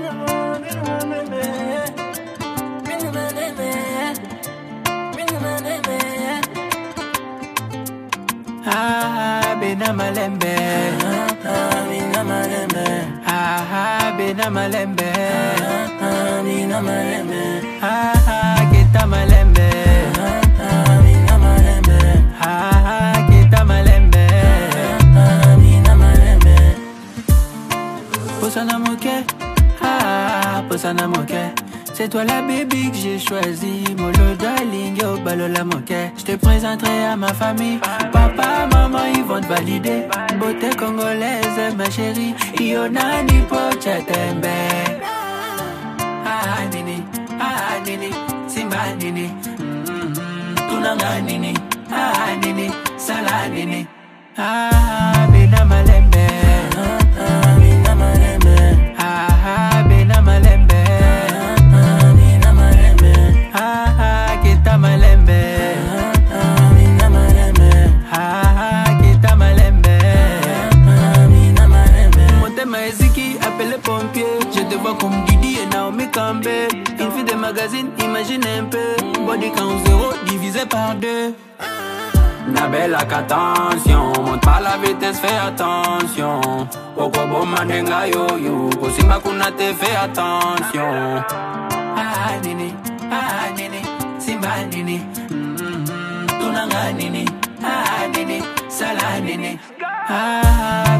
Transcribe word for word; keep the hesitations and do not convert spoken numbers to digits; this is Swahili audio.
Ah, bena malembe. Ah, mina malembe. Ah, bena malembe. Ah, mina malembe. Ah, kita malembe. Ah, mina malembe. Ah, kita malembe. Ah, mina malembe. Posana moke. Ah, posana moke. C'est toi la baby que j'ai choisi. Molo darling, yo balola moke. Je te présenterai à ma famille. Papa, maman, ils vont te valider. Beauté congolaise, ma chérie. Yo nani pocha tembe. Ah, nini, ah, nini, simba nini. Mm-hmm. Tunanga nini, ah, nini, sala nini. Ah, bena malembe. Ah, mina malembe. Ah, bena malembe. Ah, mina malembe. Ah, kita malembe. Ah, mina malembe. Ah, kita malembe. Ah, mina malembe. Motema eziki, appelle pompier. Je te vois comme Didi et Naomi Campbell. Une fille de magazine, imagine un peu. Body count zéro divisé par deux. Na belle attention, monte pas la vitesse, fais attention. Oko boma nenga yo yo, kosimba kuna te fais attention. Ah nini, ah nini, simba nini, mm-hmm. Tunanga nini, ah nini, sala nini. Ah